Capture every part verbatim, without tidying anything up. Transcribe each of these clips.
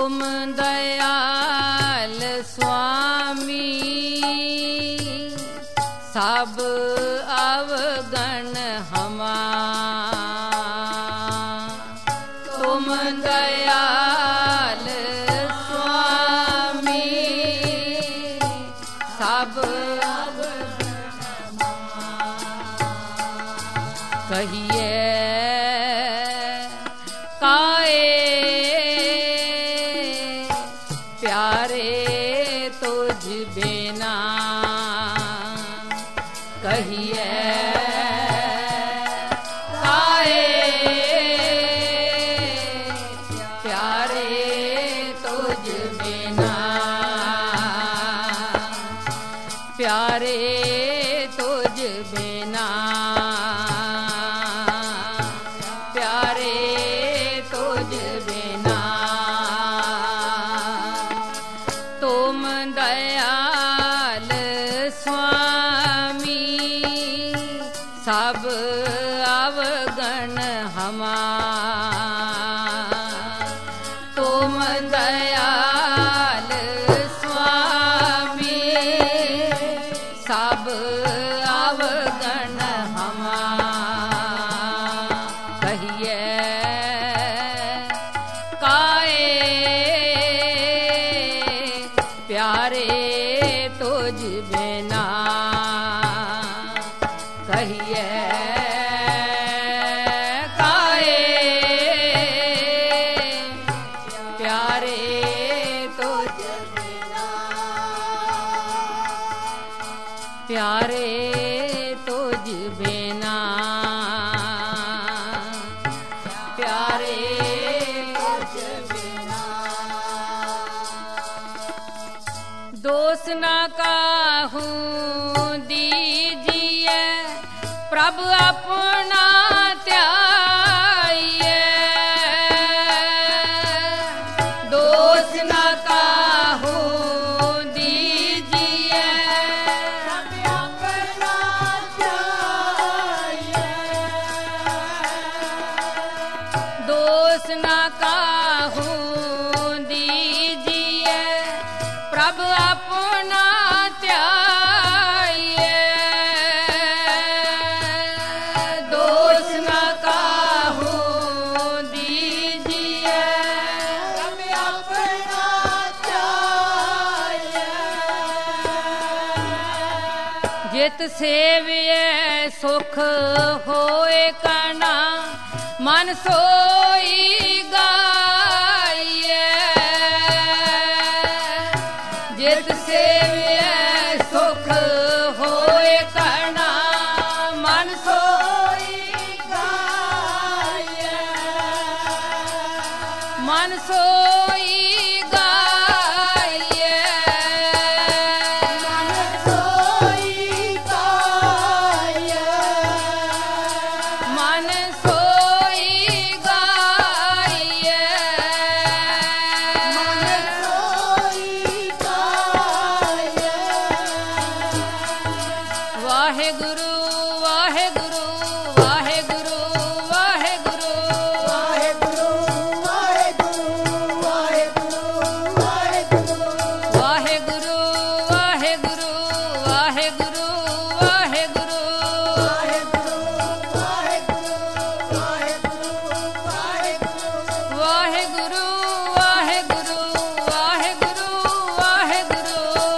तुम दयाल स्वामी सब अवगण हमार। तुम दयाल स्वामी सब अवगण हमार। कहिए काए प्यारे तुझ बिना, कहिए काए प्यारे तुझ बिना, प्यारे तुझ बिना, प्यारे तुझ बिना। तुम दयाल स्वामी सब अवगण हमार। तुम दयाल स्वामी सब अवगण हमार। कहिए काए प्यारे तुझ बिना, कहिए काए प्यारे तुझ बिना, प्यारे तुझ बिना, प्यारे तुझ बिना। दोष न काहूं दीजिए प्रभु अपना त्याइए। दोष न काहूं दीजिए प्रभु अपना त्याइए। दोष न काहूं दीजिए प्रभु अपना त्याइए। दोष न काहूं दीजिए प्रभु अपना त्याइए। जित सेविए सुख होए कना मन सोई गाइए। जित सेविए सुख होए कना मन सोई गाइए। मन सोई गाइए। मन सोई गाइए। मन सोई गाइए। मन सोई गाइए। वाहेगुरु वाहेगुरु वाहेगुरु वाहेगुरु वाहेगुरु वाहेगुरु वाहेगुरु वाहेगुरु वाहेगुरु वाहेगुरु वाहेगुरु वाहेगुरु वाहेगुरु वाहेगुरु वाहेगुरु वाहेगुरु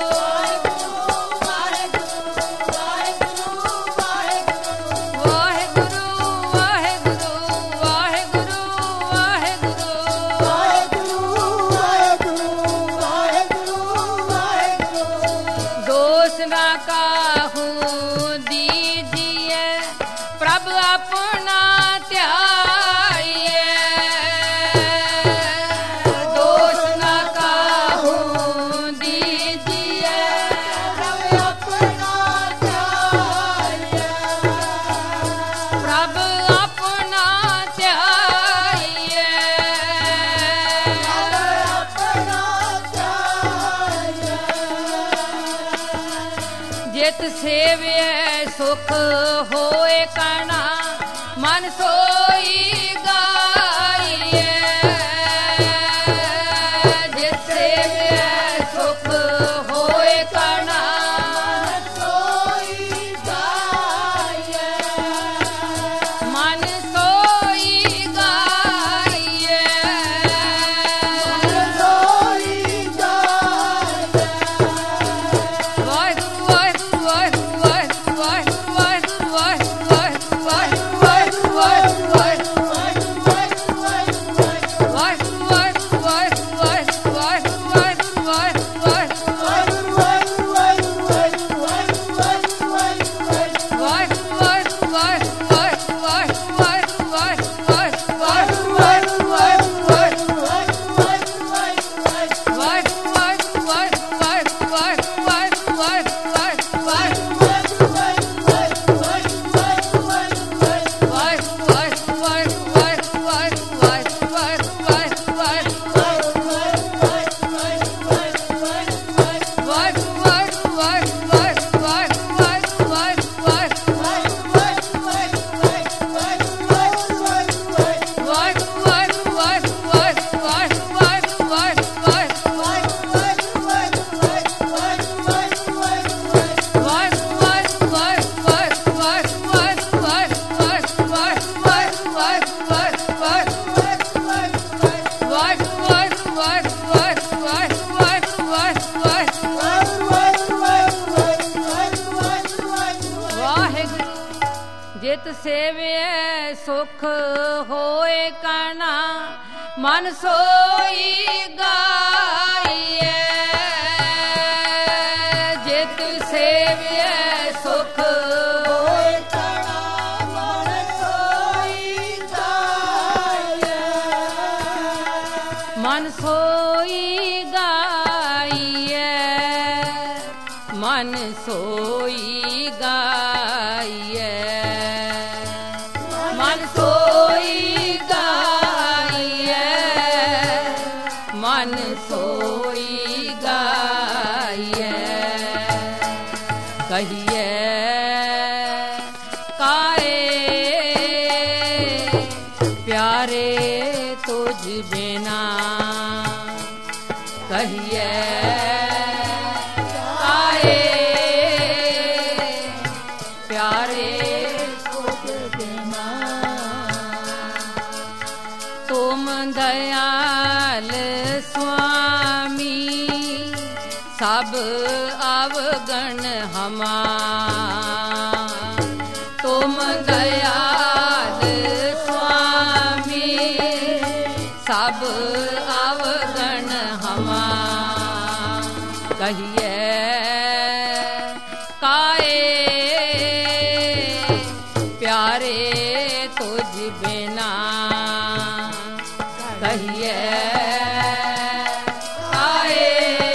दोष न काहूं दीजिए प्रभु अपना त्याइए। दोष न काहूं दीजिए प्रभु अपना त्याइए। प्रभु अपना त्याइए। जित सेविए सुख होए कना मन सोई गाइए। ਜਿਤ ਸੇਵਿਐ ਸੁਖ ਹੋਏ ਕਣਾ ਮਨ ਸੋਈ ਗਾਈਐ ਜਿਤ ਸੇਵਿਐ ਸੁਖ ਹੋਏ ਕਣਾ ਮਨ ਸੋਈ ਗਾਈਐ ਮਨ ਸੋਈ ਗਾਈਐ ਮਨ ਸੋਈ ਗਾਈਐ ਮਨ ਸੋਈ ਗਾਈਐ ਮਨ ਸੋਈ ਗਾਈਐ ਕਹੀਏ ਕਾਏ ਪਿਆਰੇ ਤੁਝ ਬਿਨਾ ਕਹੀਏ ਕਾਏ प्यारे तुझ बिना तुम दयाल स्वामी सब अवगण हमा तुम दयाल स्वामी सब अवगण हमा कहिए काए प्यारे तुझ बिना कहिए आए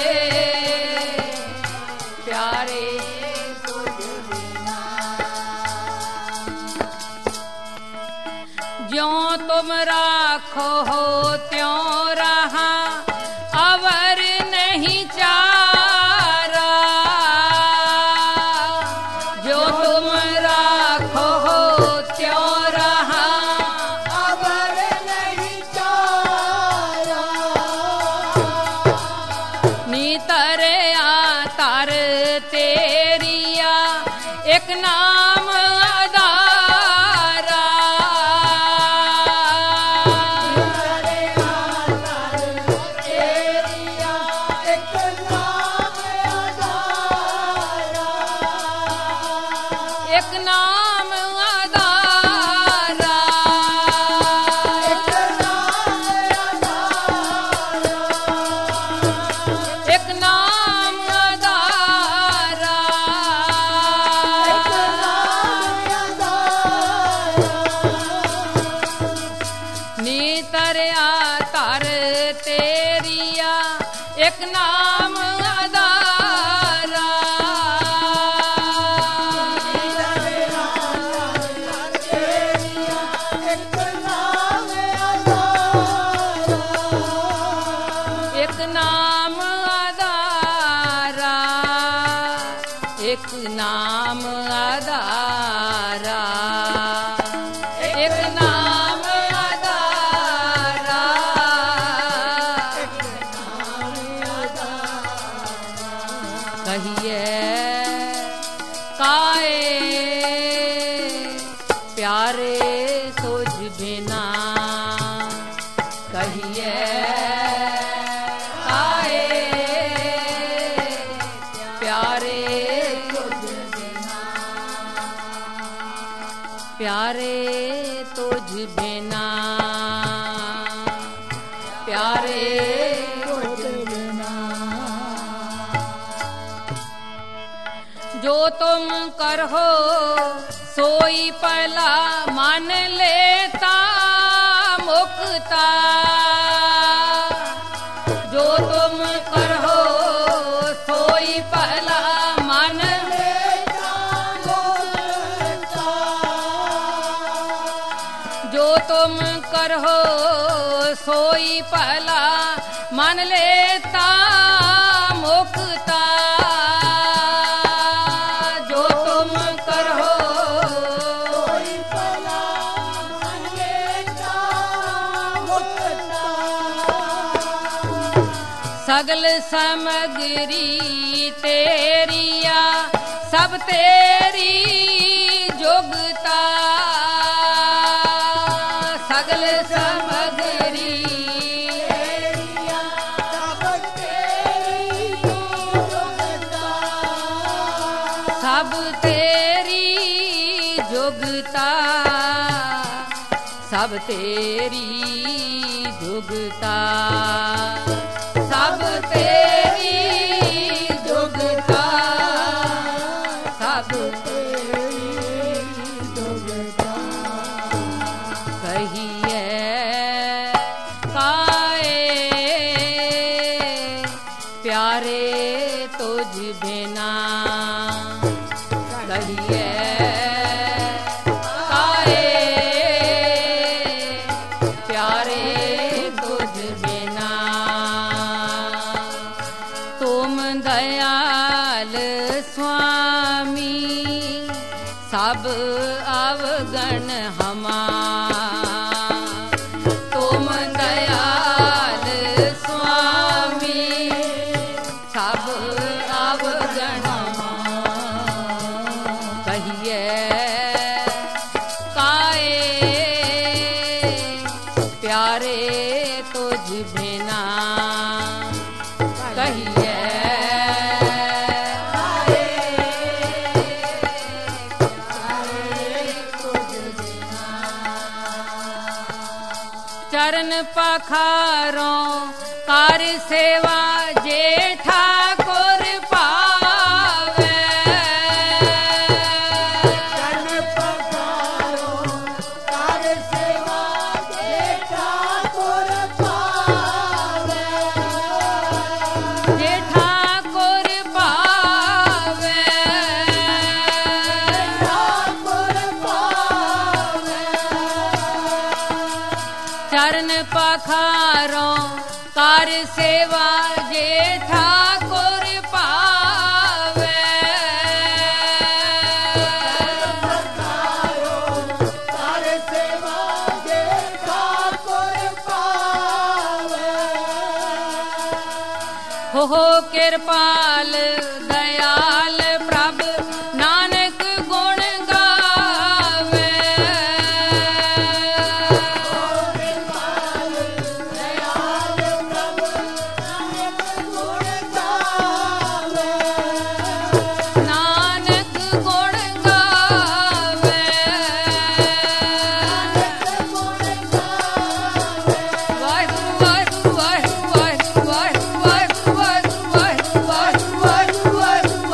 प्यारे तुझ बिना ज्यों तुम राखो हो त्यों रहा अवर नहीं चारा जो तुम राखो तेरिया एक नाम आधारा तेरिया एक नाम आधारा एक नाम आधारा एक नाम आधारा एक नाम तेरिया एक नाम आधारा एक नाम आधारा एक नाम आधारा एक नाम आधारा एक नाम कहिए काए प्यारे तुझ बिना कहिए काए प्यारे तुझ बिना प्यारे तुझ बिना प्यारे जो तुम करहो सोई पला मन लेता मुक्ता जो तुम करहो सोई पला मन लेता मुक्ता जो तुम करहो सोई पला मन लेता मुक्ता सगल सामग्री तेरिया सब तेरी जोगता सगल सामग्री तेरिया सब तेरी जोगता सब तेरी जोगता सब तेरी जुगता, सब तेरी जुगता, सब तेरी जुगता। कहिए काए प्यारे तुझ बिना, कहिए सब अवगण हमार, तुम दयाल स्वामी सब अवगण हमार। कहिए काए प्यारे तुझ बिना, कहिए चरण पखारों कार सेवा जे ठाकुर पावे, चरण पखारों कार सेवा जे ठाकुर पावे, जे ठाकुर पावे, ठाकुर पावे। चरण पखारों कार सेवा जे ठाकुर पावे, कार सेवा जे ठाकुर पावे। हो हो कृपाल दयाल प्रभु नानक गुण गावे, नानक गुण गावे। वाहिगुरु वाहिगुरु वाहिगुरु वाहिगुरु वाहिगुरु वाहिगुरु वाहिगुरु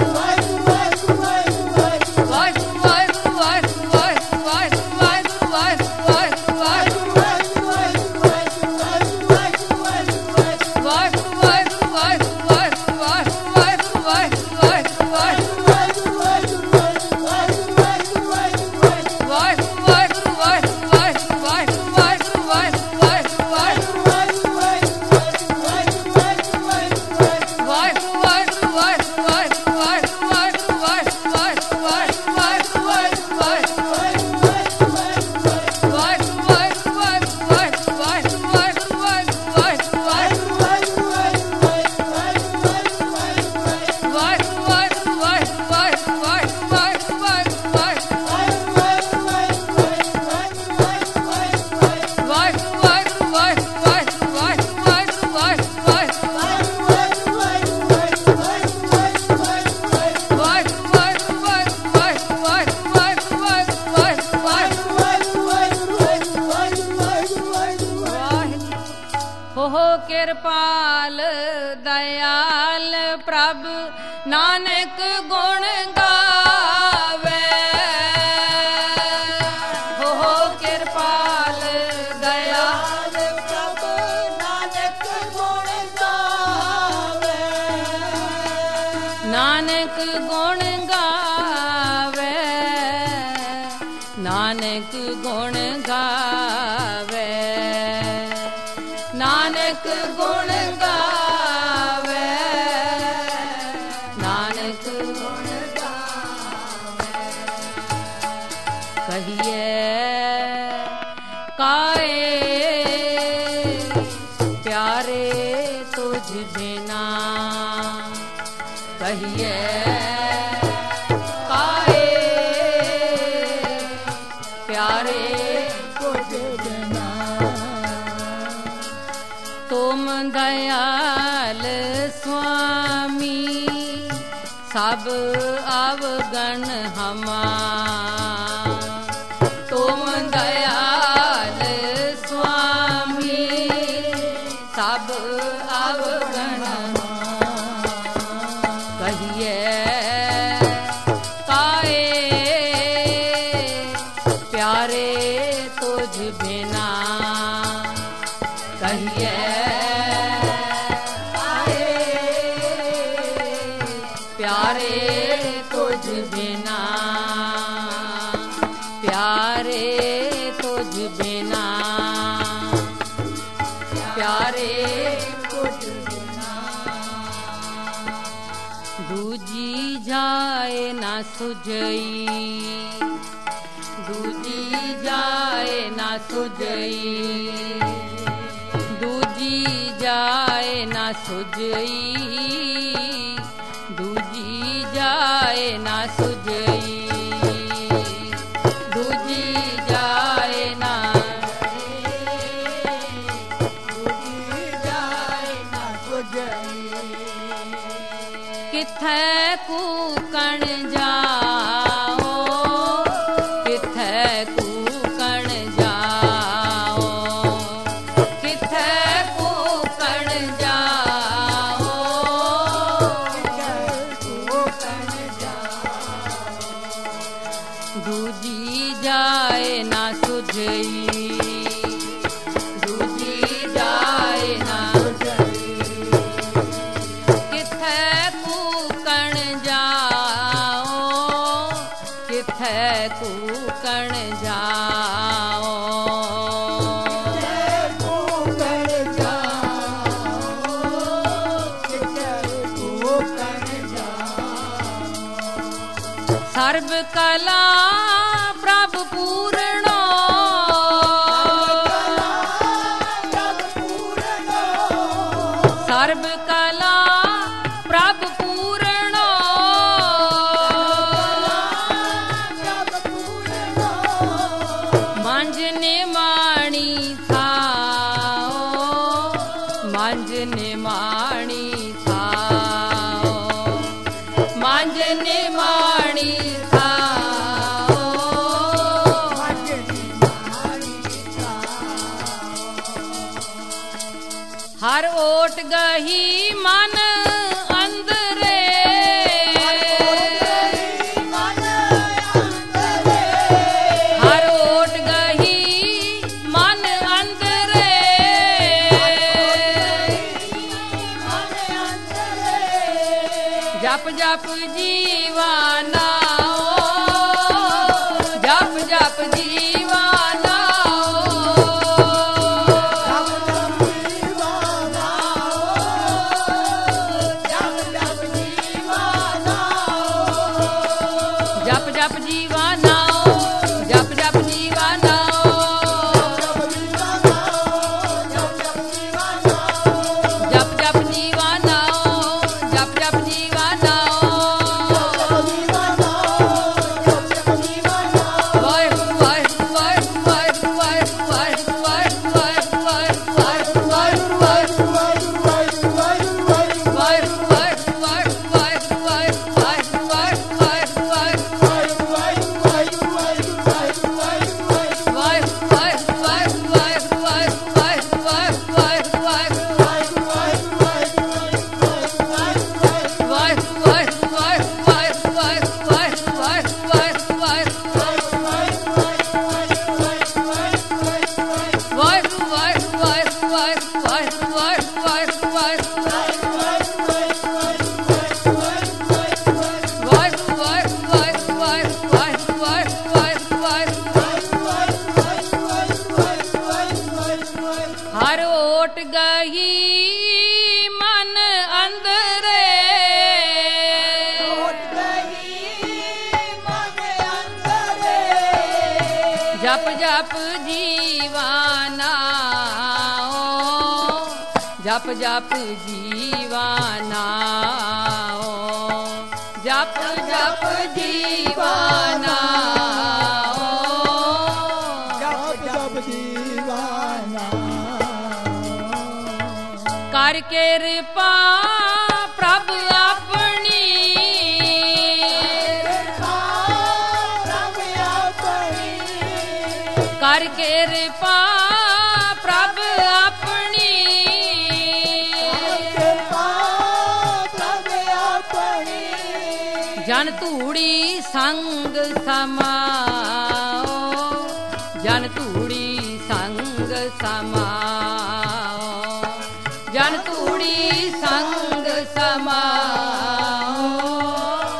कृपाल दयाल प्रभु नानक गुण गावे, हो हो कृपाल दयाल प्रभु नानक गुण गावे, नानक गुण गावे, नानक गुण गावे, नानक गुण गावे, नानक गुण गावे। कहिए काए प्यारे तुझ बिना, कहिए काए प्यारे तुझ बिना। तुम दयाल स्वामी सब अवगण हमार, तुम दयाल प्यारे तुझ बिना, प्यारे तुझ बिना, प्यारे तुझ बिना। दूजी जाए ना सुझई, दूजी जाए ना सुझई, दूजी जाए ना सुझई, दूजी जाए ना सुझई, दूजी जाए ना, दूजी जाए ना सुझई। किथे कूकण जाओ, किथे कूकण जाओ, किथे कूकण जाओ, कूकण जाओ। दूजी जाए ना सुझई, दूजी जाए ना, किथे कूकण जाओ, किथे कूकण जाओ, कूकण जाओ, कूकण जाओ। सर्व कला प्रभु पूर्णो, सर्व कला प्रभु पूर्णो, मांझने माणी थाओ, मांझने माणी थाओ, मांझने माणी थाओ, हर ओट गही मन अंदरे, हर ओट गही मन अंदरे, जप जप जीवाना, जप जप जीवाना, जप जप जीवाना, जप जप जीवाना, जप जप जीवाना, जप जप जीवाना, वाहिगुरु वाहिगुरु वाहिगुरु वाहिगुरु वाहिगुरु वाहिगुरु वाहिगुरु वाहिगुरु हर ओट गही मन अंदरे, जप जप जीवाना, जप जप जीवाना, जप जप जीवाना, जप जप दीवाना। कर कृपा प्रभु अपनी, कर कृपा प्रभु अपनी, जन धूड़ी संग समाओ, जन धूड़ी संग समाओ, जन धूड़ी संग समाओ,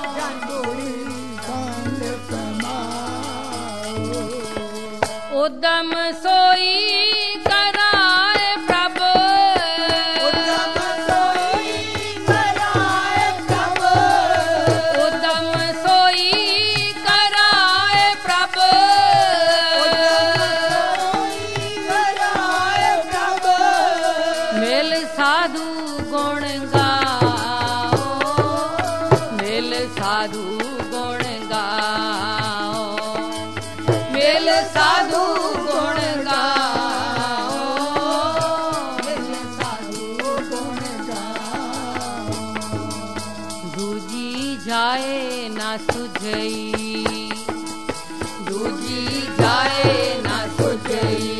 जाए ना सुझई, दूजी जाए ना सुझई,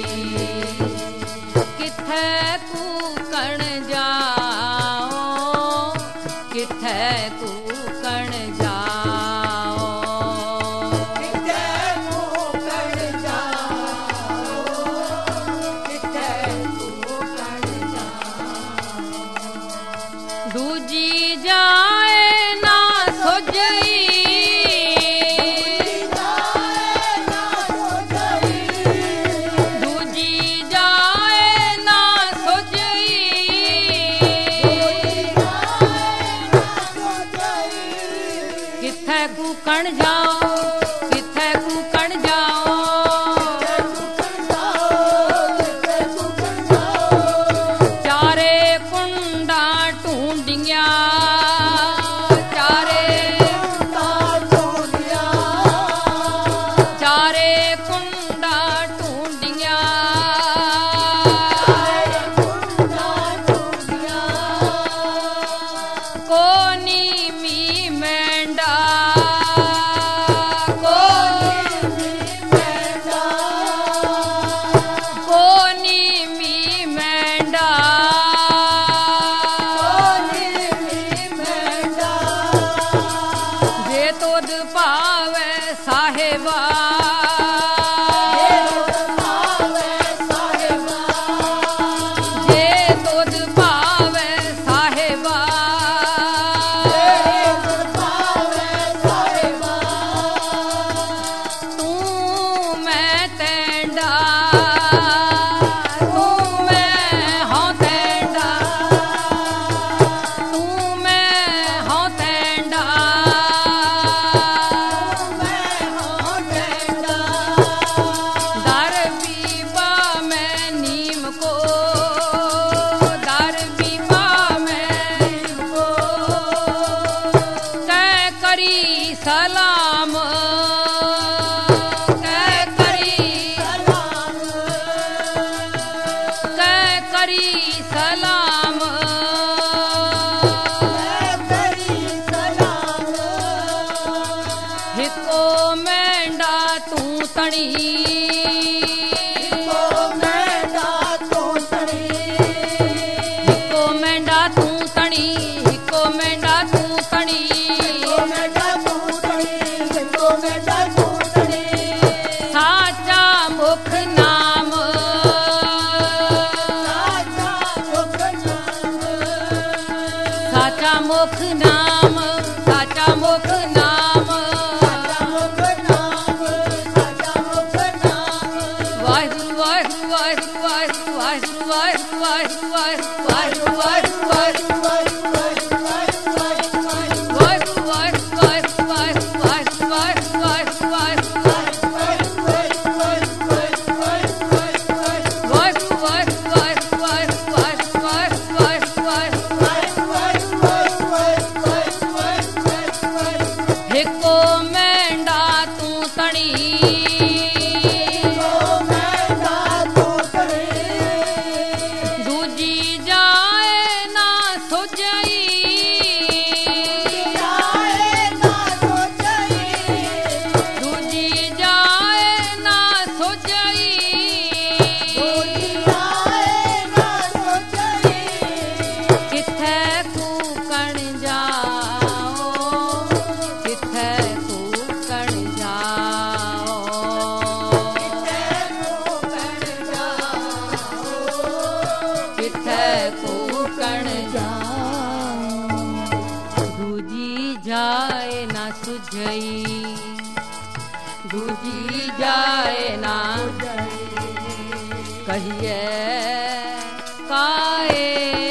किथे कूकण जाओ, किथे कूकण जाओ, किथे कूकण जाओ, किथे कूकण जाओ, दूजी जाए ना सुझई, दूजी जाए ना सुझई, किथे कूकण जाओ, किथे कूकण जाओ, चारे कुंडा ढूंढिया, चारे चारे कुंडा ढूंढिया, कोनी मी मेंढा, कोनी कोनी मी मेंढा, जे तोद पावे साहेबा, जे तोद पावे साहेबा, तू मैं तेंडा, तू मैं हों तेंडा, तू मैं हों तेंडा, दर बीबा में नीम को, दर बीबा में नीम को, कै करी सलाम, कै करी सलाम, कै करी सलाम, हिको मेंढा तू तणी, हिको मेंढा तू तणी, हिको मेंढा तू तणी, हिको मेंढा तू तणी, साचा मुख नाम, साचा मुख नाम, साचा मुख नाम, वाहिगुरु वाहिगुरु वाहिगुरु वाहिगुरु वाहिगुरु वाहिगुरु वाहिगुरु वाहिगुरु वाहिगुरु हिको मेंढा तू तणी, दूजी जाए ना सुझई, दूजी जाए ना सुझई, किथे कूकण जाओ, किथे कूकण जाओ, किथे कूकण जाओ, दूजी जाए ना सुझई, दूजी जाए ना कहिए काए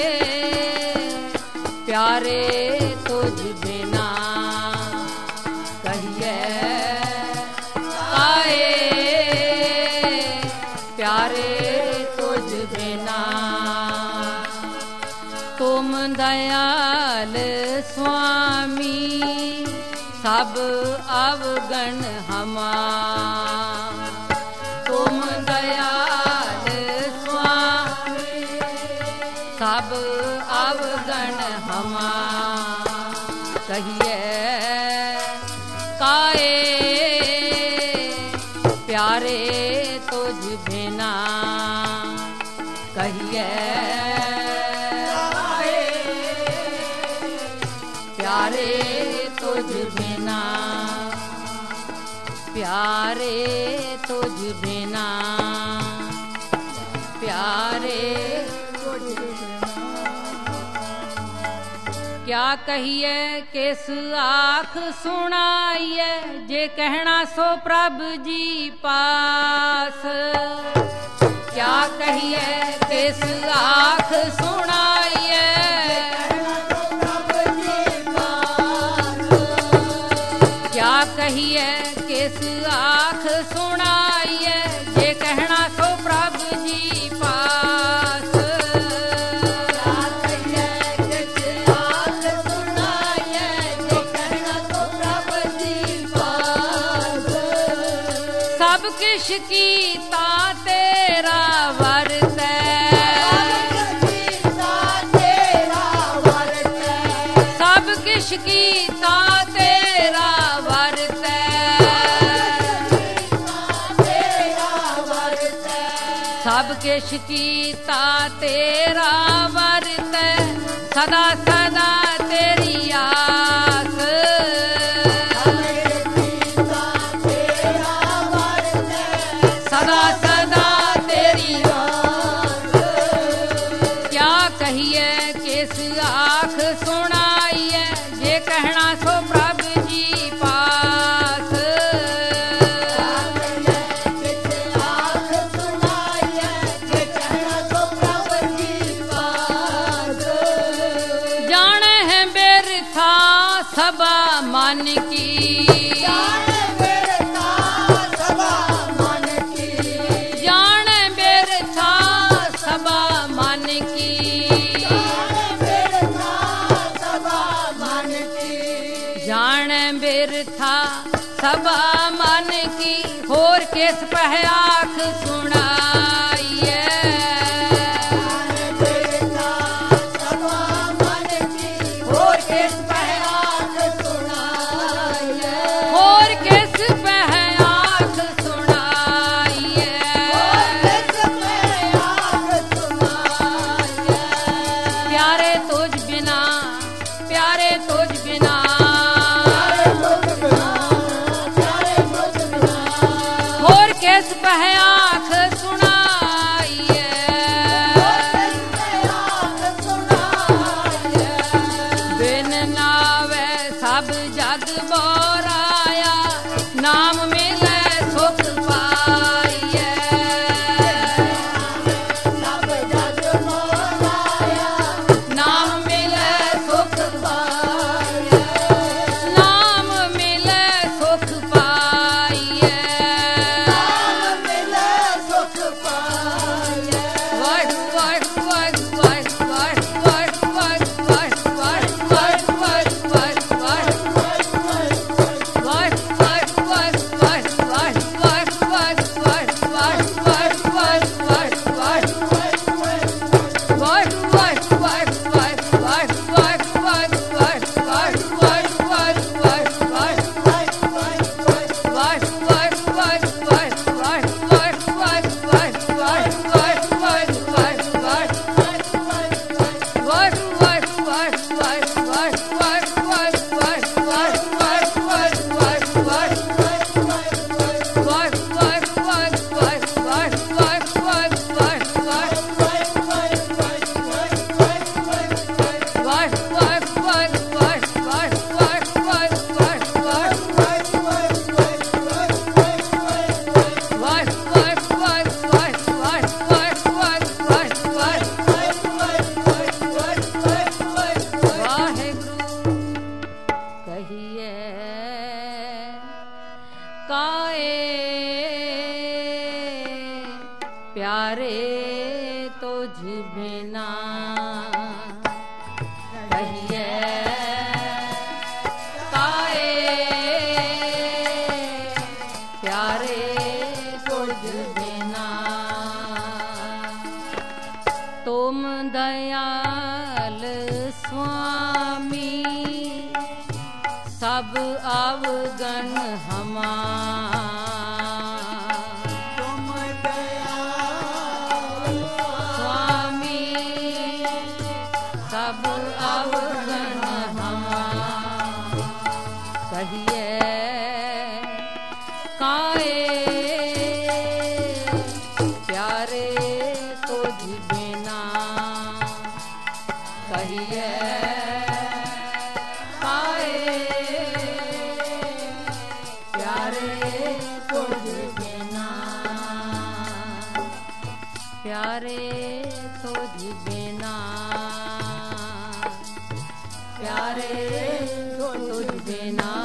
प्यारे तुझ बिना, कहिए काए प्यारे तुझ बिना, तुम दयाल स्वामी सब अवगण हमा, तुम दयाल स्वामी सब अवगण हमा, कहिए आए प्यारे तुझ बिना कहिए आए प्यारे तुझ बिना प्यारे तुझ बिना प्यारे क्या कहिए किस आँख सुनाइए जे कहना सो प्रभु जी पास क्या कहिए किस आँख सुनाइए क्या कहिए किस आँख सुनाइए जे कहना सो प्रभु जी पास क्या कहिए किस आँख सुनाइए जे कहना तो प्रभु जी पास सब किश कीता तेरा वरतै सब किश कीता तेरा वरतै सब किश कीता तेरा वरतै सदा सदा तेरी आस सदा सदा तेरी आस क्या कहिए किस आँख सुनाइए जे कहना सो प्रभु जी पास जाने है बेरथा सबा मन की जाने बेरथा सबा मन की जाने बेरथा सबा मन की होर किस पह आँख सुनाइए होर किस पह आँख सुनाइए प्यारे तुझ बिना प्यारे तुझ बिना होर किस पह आँख सुना सब अवगण हमार तुम दयाल स्वामी सब अवगण हमार कहिए काए प्यारे तुझ बिना कहिए काए प्यारे तुझ बिना प्यारे तुझ बिना प्यारे तुझ बिना